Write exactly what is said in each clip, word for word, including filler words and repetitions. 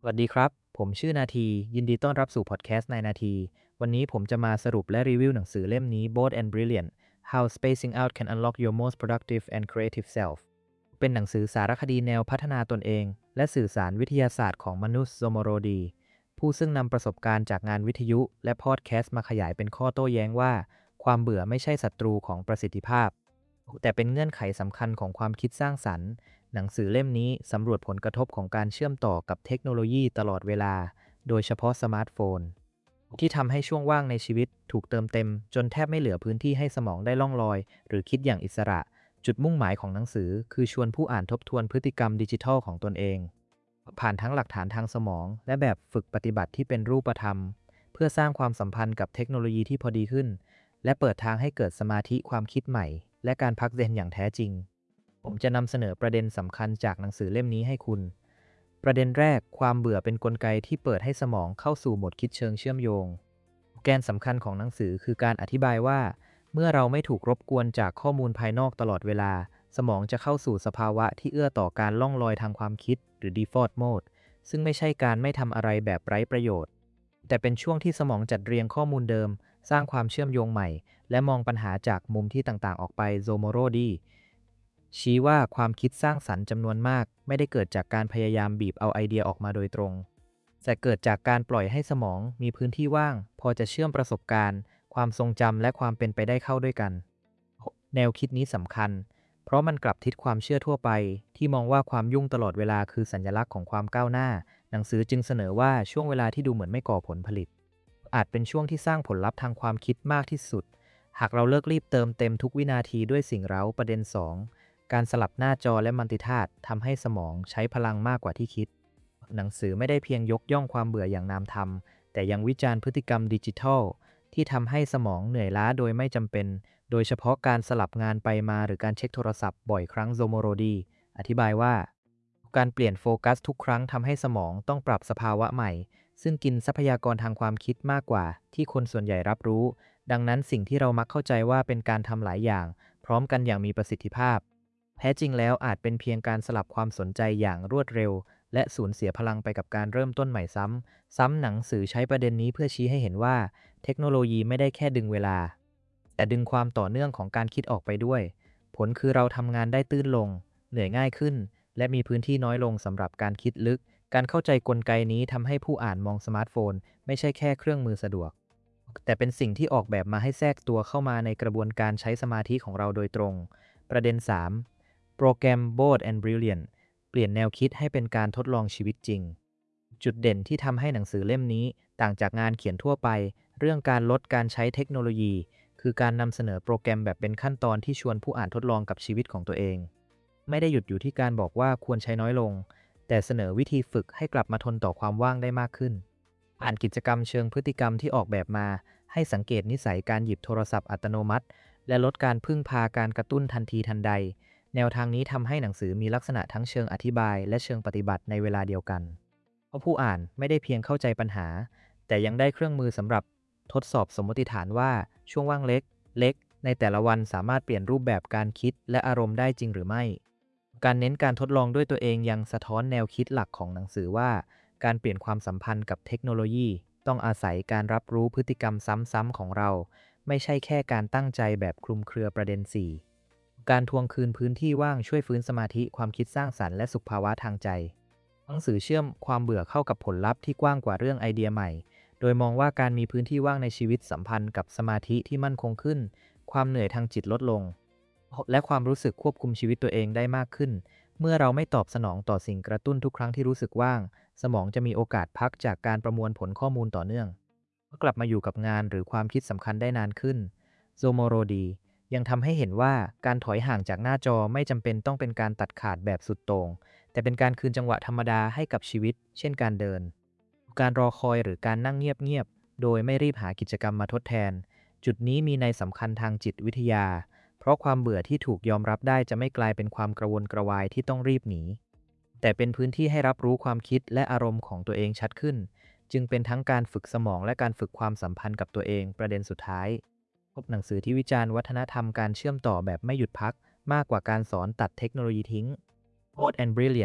วัสดีครับ ผมชื่อนาที ยินดีต้อนรับสู่พอดแคสต์ในนาที วันนี้ผมจะมาสรุปและรีวิวหนังสือเล่มนี้ Bold and Brilliant: How Spacing Out Can Unlock Your Most Productive and Creative Self เป็นหนังสือสารคดีแนวพัฒนาตนเอง และสื่อสารวิทยาศาสตร์ของมนุษย์โซโมโรดี ผู้ซึ่งนำประสบการณ์จากงานวิทยุและพอดแคสต์มาขยายเป็นข้อโต้แย้งว่า ความเบื่อไม่ใช่ศัตรูของประสิทธิภาพ แต่เป็นเงื่อนไขสำคัญของความคิดสร้างสรรค์ หนังสือเล่มนี้สำรวจผลกระทบของการเชื่อมต่อกับเทคโนโลยีตลอดเวลา โดยเฉพาะสมาร์ทโฟน ที่ทำให้ช่วงว่างในชีวิตถูกเติมเต็มจนแทบไม่เหลือพื้นที่ให้สมองได้ล่องลอยหรือคิดอย่างอิสระ จุดมุ่งหมายของหนังสือคือชวนผู้อ่านทบทวนพฤติกรรมดิจิทัลของตนเอง ผ่านทั้งหลักฐานทางสมองและแบบฝึกปฏิบัติที่เป็นรูปธรรม เพื่อสร้างความสัมพันธ์กับเทคโนโลยีที่พอดีขึ้น และเปิดทางให้เกิดสมาธิความคิดใหม่ และการพักเซนอย่างแท้จริง ผมจะนำเสนอประเด็นสำคัญจากหนังสือเล่มนี้ให้คุณ ประเด็นแรก ความเบื่อเป็นกลไกที่เปิดให้สมองเข้าสู่โหมดคิดเชิงเชื่อมโยง แกนสำคัญของหนังสือคือการอธิบายว่า เมื่อเราไม่ถูกรบกวนจากข้อมูลภายนอกตลอดเวลา สมองจะเข้าสู่สภาวะที่เอื้อต่อการล่องลอยทางความคิดหรือ default mode ซึ่งไม่ใช่การไม่ทำอะไรแบบไร้ประโยชน์ แต่เป็นช่วงที่สมองจัดเรียงข้อมูลเดิม สร้างความเชื่อมโยงใหม่ และมองปัญหาจากมุมที่ต่างๆออกไปโซโมโรดีชี้ว่าความคิดสร้างสรรค์จำนวนมากไม่ได้เกิดจากการพยายามบีบเอาไอเดียออกมาโดยตรง แต่เกิดจากการปล่อยให้สมองมีพื้นที่ว่างพอจะเชื่อมประสบการณ์ความทรงจำและความเป็นไปได้เข้าด้วยกัน แนวคิดนี้สำคัญเพราะมันกลับทิศความเชื่อทั่วไปที่มองว่าความยุ่งตลอดเวลาคือสัญลักษณ์ของความก้าวหน้า หนังสือจึงเสนอว่าช่วงเวลาที่ดูเหมือนไม่ก่อผลผลิตอาจเป็นช่วงที่สร้างผลลัพธ์ทางความคิดมากที่สุดหากเราเลิกรีบเติมเต็มทุกวินาทีด้วยสิ่งเร้าประเด็นสองการสลับหน้าจอและมัลติทาสก์ทำให้สมองใช้พลังมากกว่าที่คิดหนังสือไม่ได้เพียงยกย่องความเบื่ออย่างนามธรรมแต่ยังวิจารณ์พฤติกรรมดิจิทัลที่ทำให้สมองเหนื่อยล้าโดยไม่จำเป็นโดยเฉพาะการสลับงานไปมาหรือการเช็คโทรศัพท์บ่อยครั้งโซโมโรดีอธิบายว่าการเปลี่ยนโฟกัสทุกครั้งทำให้สมองต้องปรับสภาวะใหม่ซึ่งกินทรัพยากรทางความคิดมากกว่าที่คนส่วนใหญ่รับรู้ดังนั้นสิ่งที่เรามักเข้าใจว่าเป็นการทำหลายอย่างพร้อมกันอย่างมีประสิทธิภาพแท้จริงแล้วอาจเป็นเพียงการสลับความสนใจอย่างรวดเร็วและสูญเสียพลังไปกับการเริ่มต้นใหม่ซ้ำซ้ำหนังสือใช้ประเด็นนี้เพื่อชี้ให้เห็นว่าเทคโนโลยีไม่ได้แค่ดึงเวลาแต่ดึงความต่อเนื่องของการคิดออกไปด้วยผลคือเราทำงานได้ตื้นลงเหนื่อยง่ายขึ้นและมีพื้นที่น้อยลงสำหรับการคิดลึกการเข้าใจกลไกนี้ทำให้ผู้อ่านมองสมาร์ทโฟนไม่ใช่แค่เครื่องมือสะดวกแต่เป็นสิ่งที่ออกแบบมาให้แทรกตัวเข้ามาในกระบวนการใช้สมาธิของเราโดยตรงประเด็นสามโปรแกรม Bold and Brilliant เปลี่ยนแนวคิดให้เป็นการทดลองชีวิตจริงจุดเด่นที่ทำให้หนังสือเล่มนี้ต่างจากงานเขียนทั่วไปเรื่องการลดการใช้เทคโนโลยีคือการนำเสนอโปรแกรมแบบเป็นขั้นตอนที่ชวนผู้อ่านทดลองกับชีวิตของตัวเองไม่ได้หยุดอยู่ที่การบอกว่าควรใช้น้อยลงแต่เสนอวิธีฝึกให้กลับมาทนต่อความว่างได้มากขึ้นอ่านกิจกรรมเชิงพฤติกรรมที่ออกแบบมาให้สังเกตนิสัยการหยิบโทรศัพท์อัตโนมัติและลดการพึ่งพาการกระตุ้นทันทีทันใดแนวทางนี้ทำให้หนังสือมีลักษณะทั้งเชิงอธิบายและเชิงปฏิบัติในเวลาเดียวกันเพราะผู้อ่านไม่ได้เพียงเข้าใจปัญหาแต่ยังได้เครื่องมือสำหรับทดสอบสมมติฐานว่าช่วงว่างเล็กเล็กในแต่ละวันสามารถเปลี่ยนรูปแบบการคิดและอารมณ์ได้จริงหรือไม่การเน้นการทดลองด้วยตัวเองยังสะท้อนแนวคิดหลักของหนังสือว่าการเปลี่ยนความสัมพันธ์กับเทคโนโลยีต้องอาศัยการรับรู้พฤติกรรมซ้ำๆของเราไม่ใช่แค่การตั้งใจแบบคลุมเครือประเด็นสี่การทวงคืนพื้นที่ว่างช่วยฟื้นสมาธิความคิดสร้างสรรค์และสุขภาวะทางใจหนังสือเชื่อมความเบื่อเข้ากับผลลัพธ์ที่กว้างกว่าเรื่องไอเดียใหม่โดยมองว่าการมีพื้นที่ว่างในชีวิตสัมพันธ์กับสมาธิที่มั่นคงขึ้นความเหนื่อยทางจิตลดลงและความรู้สึกควบคุมชีวิตตัวเองได้มากขึ้นเมื่อเราไม่ตอบสนองต่อสิ่งกระตุ้นทุกครั้งที่รู้สึกว่างสมองจะมีโอกาสพักจากการประมวลผลข้อมูลต่อเนื่องกลับมาอยู่กับงานหรือความคิดสำคัญได้นานขึ้นโซโมโรดียังทำให้เห็นว่าการถอยห่างจากหน้าจอไม่จำเป็นต้องเป็นการตัดขาดแบบสุดโต่งแต่เป็นการคืนจังหวะธรรมดาให้กับชีวิตเช่นการเดินการรอคอยหรือการนั่งเงียบๆโดยไม่รีบหากิจกรรมมาทดแทนจุดนี้มีนัยสำคัญทางจิตวิทยาเพราะความเบื่อที่ถูกยอมรับได้จะไม่กลายเป็นความกระวนกระวายที่ต้องรีบหนีแต่เป็นพื้นที่ให้รับรู้ความคิดและอารมณ์ของตัวเองชัดขึ้นจึงเป็นทั้งการฝึกสมองและการฝึกความสัมพันธ์กับตัวเองประเด็นสุดท้ายพบหนังสือที่วิจารณ์วัฒนธรรมการเชื่อมต่อแบบไม่หยุดพักมากกว่าการสอนตัดเทคโนโลยีทิ้ง Bold and Brilliant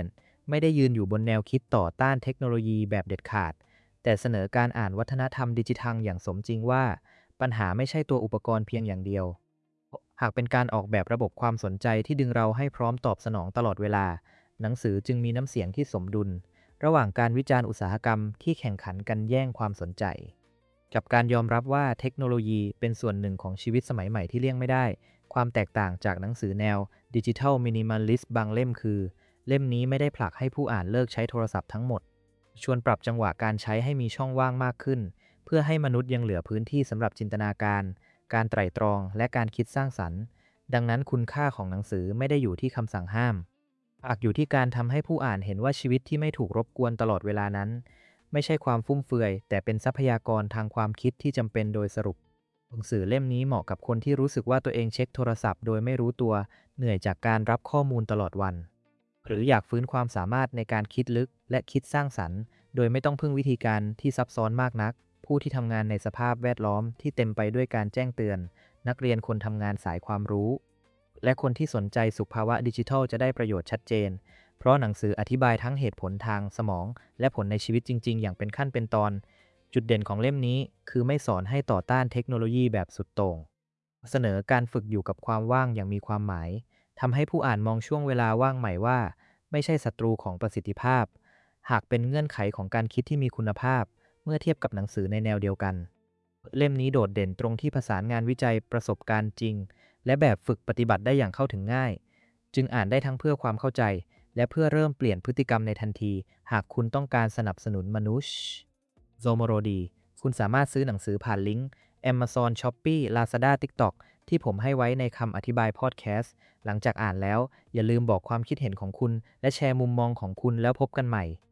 ไม่ได้ยืนอยู่บนแนวคิดต่อต้านเทคโนโลยีแบบเด็ดขาดแต่เสนอการอ่านวัฒนธรรมดิจิทัลอย่างสมจริงว่าปัญหาไม่ใช่ตัวอุปกรณ์เพียงอย่างเดียวหากเป็นการออกแบบระบบความสนใจที่ดึงเราให้พร้อมตอบสนองตลอดเวลาหนังสือจึงมีน้ำเสียงที่สมดุลระหว่างการวิจารณ์อุตสาหกรรมที่แข่งขันกันแย่งความสนใจกับการยอมรับว่าเทคโนโลยีเป็นส่วนหนึ่งของชีวิตสมัยใหม่ที่เลี่ยงไม่ได้ความแตกต่างจากหนังสือแนวดิจิทัลมินิมัลลิสต์บางเล่มคือเล่มนี้ไม่ได้ผลักให้ผู้อ่านเลิกใช้โทรศัพท์ทั้งหมดชวนปรับจังหวะการใช้ให้มีช่องว่างมากขึ้นเพื่อให้มนุษย์ยังเหลือพื้นที่สำหรับจินตนาการการไตร่ตรองและการคิดสร้างสรรค์ดังนั้นคุณค่าของหนังสือไม่ได้อยู่ที่คำสั่งห้ามหากอยู่ที่การทำให้ผู้อ่านเห็นว่าชีวิตที่ไม่ถูกรบกวนตลอดเวลานั้นไม่ใช่ความฟุ่มเฟือยแต่เป็นทรัพยากรทางความคิดที่จำเป็นโดยสรุปหนังสือเล่มนี้เหมาะกับคนที่รู้สึกว่าตัวเองเช็คโทรศัพท์โดยไม่รู้ตัวเหนื่อยจากการรับข้อมูลตลอดวันหรืออยากฟื้นความสามารถในการคิดลึกและคิดสร้างสรรค์โดยไม่ต้องพึ่งวิธีการที่ซับซ้อนมากนักผู้ที่ทำงานในสภาพแวดล้อมที่เต็มไปด้วยการแจ้งเตือนนักเรียนคนทำงานสายความรู้และคนที่สนใจสุขภาวะดิจิทัลจะได้ประโยชน์ชัดเจนเพราะหนังสืออธิบายทั้งเหตุผลทางสมองและผลในชีวิตจริงๆอย่างเป็นขั้นเป็นตอนจุดเด่นของเล่มนี้คือไม่สอนให้ต่อต้านเทคโนโลยีแบบสุดโต่งเสนอการฝึกอยู่กับความว่างอย่างมีความหมายทำให้ผู้อ่านมองช่วงเวลาว่างใหม่ว่าไม่ใช่ศัตรูของประสิทธิภาพหากเป็นเงื่อนไขของการคิดที่มีคุณภาพเมื่อเทียบกับหนังสือในแนวเดียวกันเล่มนี้โดดเด่นตรงที่ผสานงานวิจัยประสบการณ์จริงและแบบฝึกปฏิบัติได้อย่างเข้าถึงง่ายจึงอ่านได้ทั้งเพื่อความเข้าใจและเพื่อเริ่มเปลี่ยนพฤติกรรมในทันทีหากคุณต้องการสนับสนุนมนุษย์โซโมโรดีคุณสามารถซื้อหนังสือผ่านลิงก์ Amazon Shopee Lazada TikTok ที่ผมให้ไว้ในคำอธิบายพอดแคสต์หลังจากอ่านแล้วอย่าลืมบอกความคิดเห็นของคุณและแชร์มุมมองของคุณแล้วพบกันใหม่